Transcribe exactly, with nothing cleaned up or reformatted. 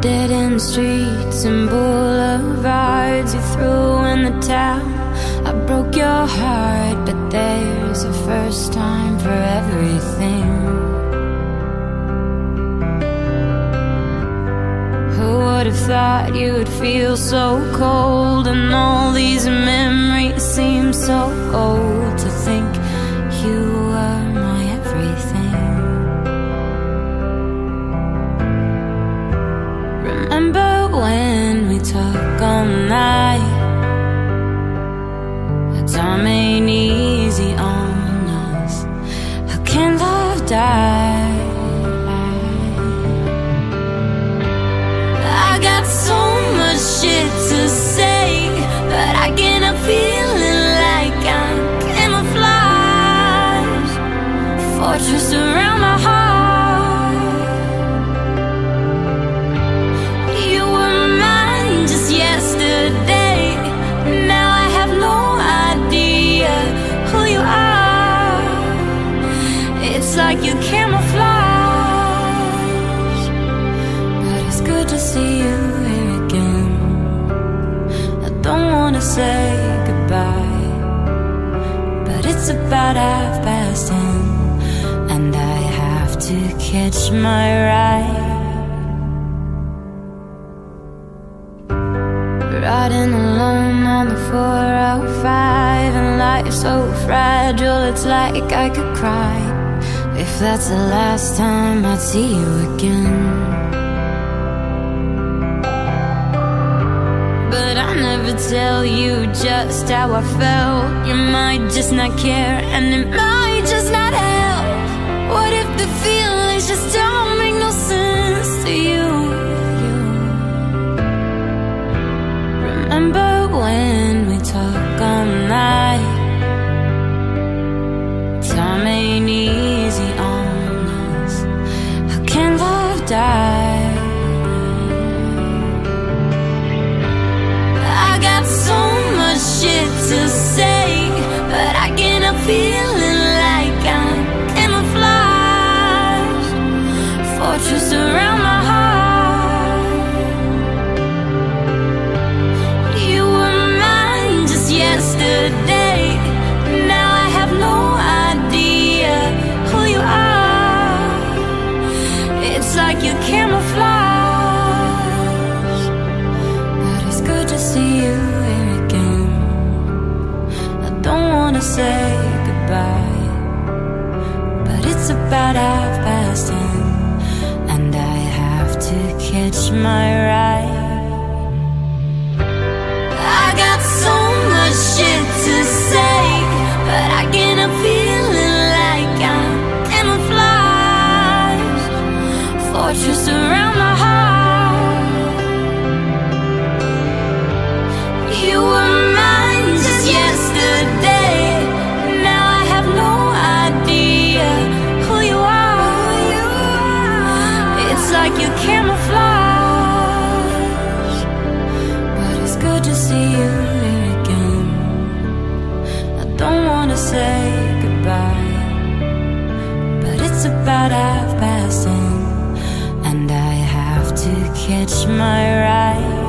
Dead-end streets and boulevards you threw in the towel. I broke your heart, but there's a first time for everything. Who would have thought you would feel so cold, and all these memories seem so old. To think you were my everything. Remember when we talk all night? The time ain't easy on us. How can love die? I got so much shit to say, but I get a feeling like I'm camouflage. Fortress around my heart. Yesterday, now I have no idea who you are. It's like you camouflage, but it's good to see you here again. I don't wanna say goodbye, but it's about half past ten, and I have to catch my ride. Riding alone on the four oh five, and life's so fragile, it's like I could cry if that's the last time I'd see you again. But I never tell you just how I felt. You might just not care, and it might just not help. What if the feelings just don't make no sense to you? Remember when we talk all night? Time ain't easy on us. How can love die? I got so much shit to say, but I get a feeling like I'm camouflage. Fortress around my heart. Yesterday, now I have no idea who you are. It's like you camouflage, but it's good to see you here again. I don't wanna say goodbye, but it's about half past ten, and I have to catch my ride. So much shit to say, but I get a feeling like I'm camouflage. Fortress around my heart. You were mine just yesterday, now I have no idea who you are. It's like you camouflage, but it's good to see you. Don't wanna say goodbye, but it's about half past ten, and I have to catch my ride.